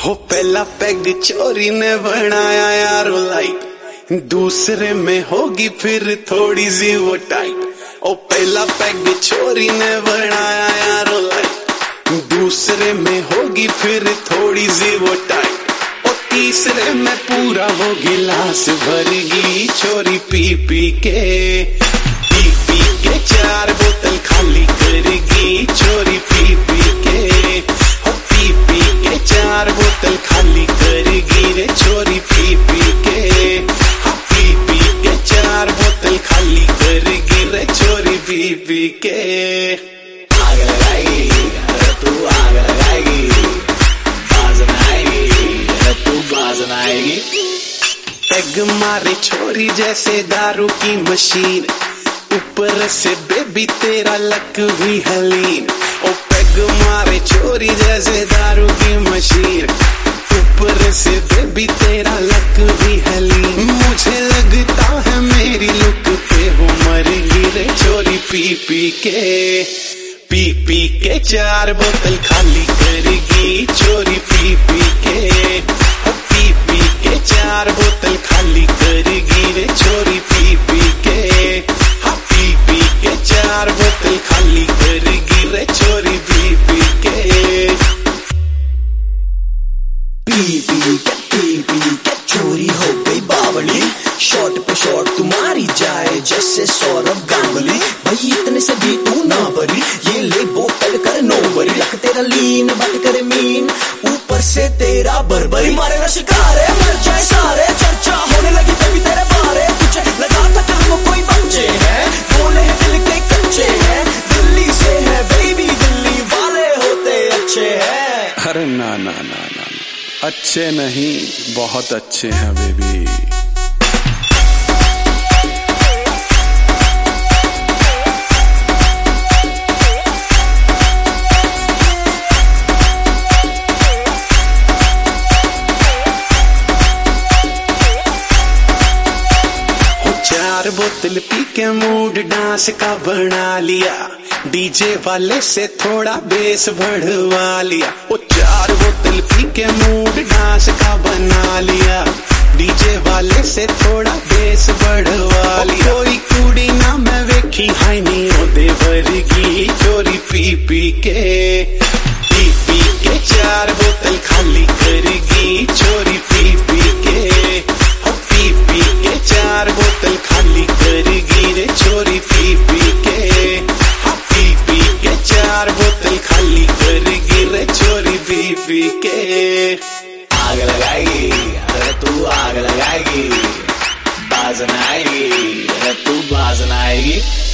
हो पहला पैग चोरी ने बनाया यारो लाइट, दूसरे में होगी फिर थोड़ी सी वो टाइट। ओ पहला पैग चोरी ने बनाया यारो लाइट, दूसरे में होगी फिर थोड़ी सी वो टाइट। ओ तीसरे में पूरा वो गिलास भरगी चोरी पी पी के 4 बोतल खाली करेगी चोरी पी पी के। हो पी पी के 4 बोतल खाली करेगी रे चोरी पी पी के। हाँ पी पी के 4 बोतल खाली करेगी रे चोरी पी पी के। आग लगाएगी अरे तू आग लगाएगी, बाज आएगी अरे तू बाज आएगी। पैग मारे छोरी जैसे दारू की मशीन, ऊपर से बेबी तेरा लक भी हलीन। ओ पैग मारे छोरी जैसे दारू की मशीन, ऊपर से बेबी तेरा लक भी हलीन। मुझे लगता है मेरी लुक पे हो मरेगी रे चोरी पी पी के। पी पी के 4 बोतल खाली करेगी चोरी पी पी के। पी पी के 4 बोतल खाली करेगी रे चोरी पी पी के। पी पी के 4 बोतल खाली करेगी रे चोरी पी पी के। पी पी के चोरी हो गई बावली, शॉट पे शॉट तुम्हारी जाए जैसे सौरभ गांगुली। भाई इतने से भी तू ना भरी, ये ले बोतल कर नो भरी। लक तेरा लीन बात करे मीन, ऊपर से तेरा बरबरी। मारे ना शिकार है मर जाए सारे, चर्चा होने लगी तभी तेरे बारे। तुझे लगा था हम कोई बच्चे हैं, बोले हैं दिल के कच्चे हैं। दिल्ली से है बेबी, दिल्ली वाले होते अच्छे हैं। अरे ना ना ना ना, अच्छे नहीं बहुत अच्छे हैं बेबी। चार बोतल पी के मूड डांस का बना लिया, डीजे वाले से थोड़ा बेस बढ़वा लिया। वो 4 बोतल पी के मूड डांस का बना लिया, डीजे वाले से थोड़ा बेस बढ़वा लिया। कोई कुड़ी ना मैं वेखी हाई नी ओदे वर्गी चोरी पी पी के। पी पी के 4 बोतल खाली करेगी चोरी पी पी के। पी पी के 4 बोतल खाली करेगी रे चोरी पी पी के। पी पी के 4 बोतल खाली करेगी रे चोरी पी पी के। आग लगाएगी अरे तू आग लगाएगी, बाज आएगी अरे तू बाज आएगी।